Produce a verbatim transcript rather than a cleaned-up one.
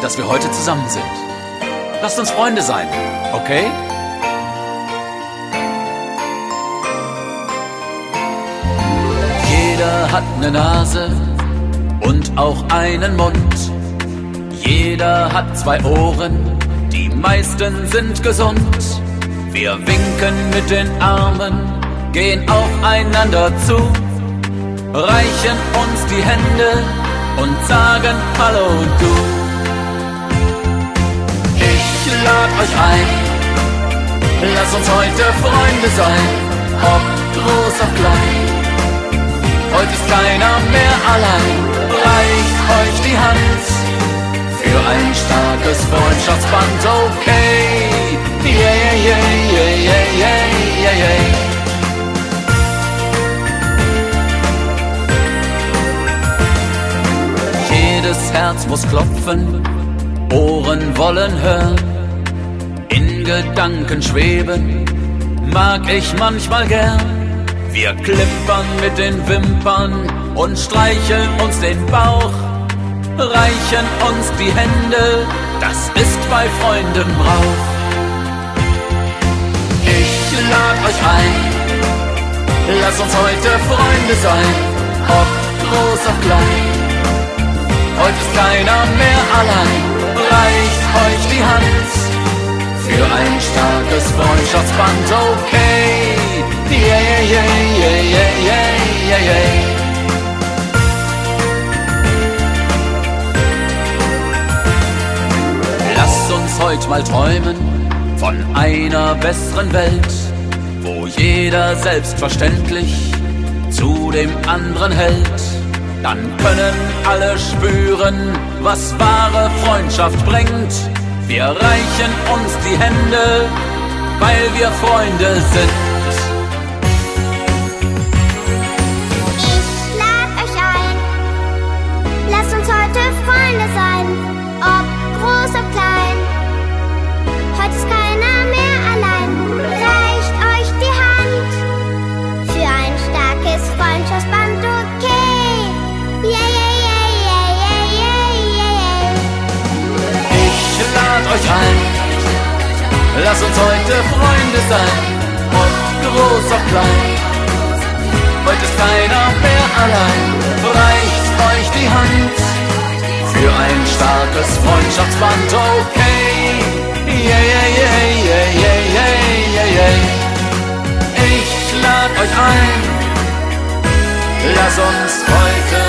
dass wir heute zusammen sind. Lasst uns Freunde sein, okay? Jeder hat eine Nase und auch einen Mund. Jeder hat zwei Ohren, die meisten sind gesund. Wir winken mit den Armen, gehen aufeinander zu, reichen uns die Hände und sagen Hallo du. Ich lad euch ein, lasst uns heute Freunde sein, ob groß ob klein. Heute ist keiner mehr allein, reicht euch die Hand für ein starkes Freundschaftsband, okay? Yeah, yeah, yeah, yeah, yeah, yeah, yeah. Jedes Herz muss klopfen, Ohren wollen hören, in Gedanken schweben, mag ich manchmal gern. Wir klimpern mit den Wimpern und streicheln uns den Bauch, reichen uns die Hände, das ist bei Freunden Brauch. Ich lad euch ein, lasst uns heute Freunde sein, ob groß ob klein. Heute ist keiner mehr allein, reicht euch die Hand für ein starkes Freundschaftsband, okay? Yeah, yeah, yeah, yeah, yeah, yeah, yeah. Lasst uns heute mal träumen von einer besseren Welt, wo jeder selbstverständlich zu dem anderen hält. Dann können alle spüren, was wahre Freundschaft bringt. Wir reichen uns die Hände, weil wir Freunde sind. Ich lad euch ein, lasst uns heute Freunde sein, ob groß ob klein. Heute ist keiner mehr allein, reicht euch die Hand für ein starkes Freundschaftsband, okay? Yeah, yeah, yeah, yeah, yeah, yeah, yeah. Ich lad euch ein, lasst uns heute Freunde sein, ob groß ob klein. Heute ist keiner mehr allein, reicht euch die Hand für ein starkes Freundschaftsband, okay? Yeah, yeah, yeah, yeah, yeah, yeah, yeah, yeah. Ich lad euch ein, lass uns heute